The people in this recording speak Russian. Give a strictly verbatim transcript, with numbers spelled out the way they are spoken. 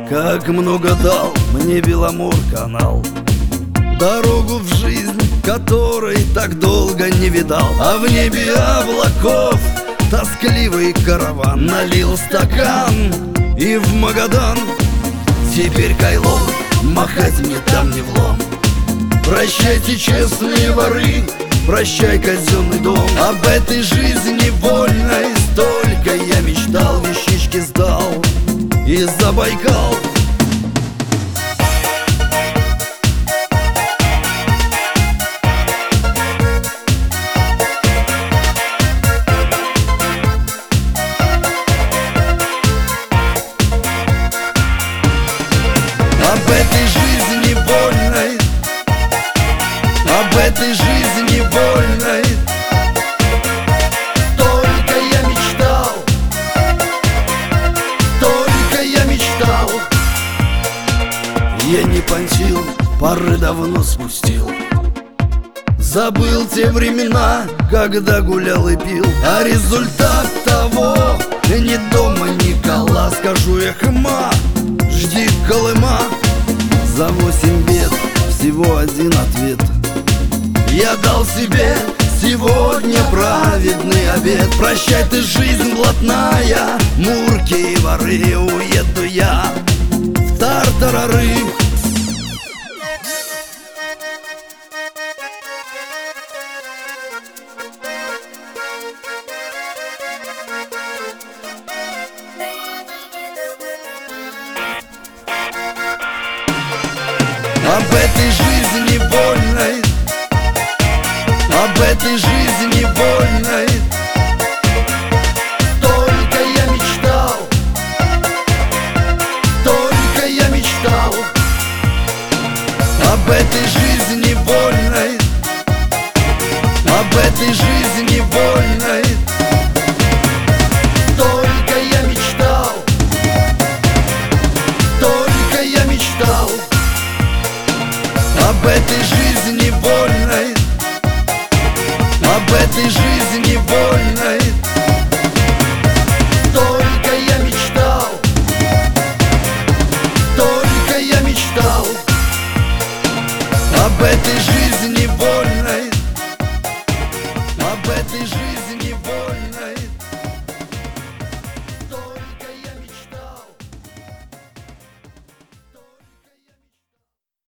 Как много дал мне Беломор-канал, дорогу в жизнь, которой так долго не видал. А в небе облаков тоскливый караван налил стакан и в Магадан. Теперь кайлом махать мне там не влом. Прощайте, честные воры, прощай, казенный дом. Об этой жизни вольной столько я мечтал, вещички сдал и Забайкал. Об этой жизни вольной, об этой жизни вольной только я мечтал, только я мечтал. Я не понтил, пары давно спустил. Забыл те времена, когда гулял и пил. А результат того ни дома, ни кола. Скажу я: хма, жди Колыма. За восемь бед всего один ответ. Я дал себе сегодня праведный обет. Прощай ты, жизнь блатная, мурки и воры. Уеду я в тартарары. Об этой жизни вольной, об этой жизни вольной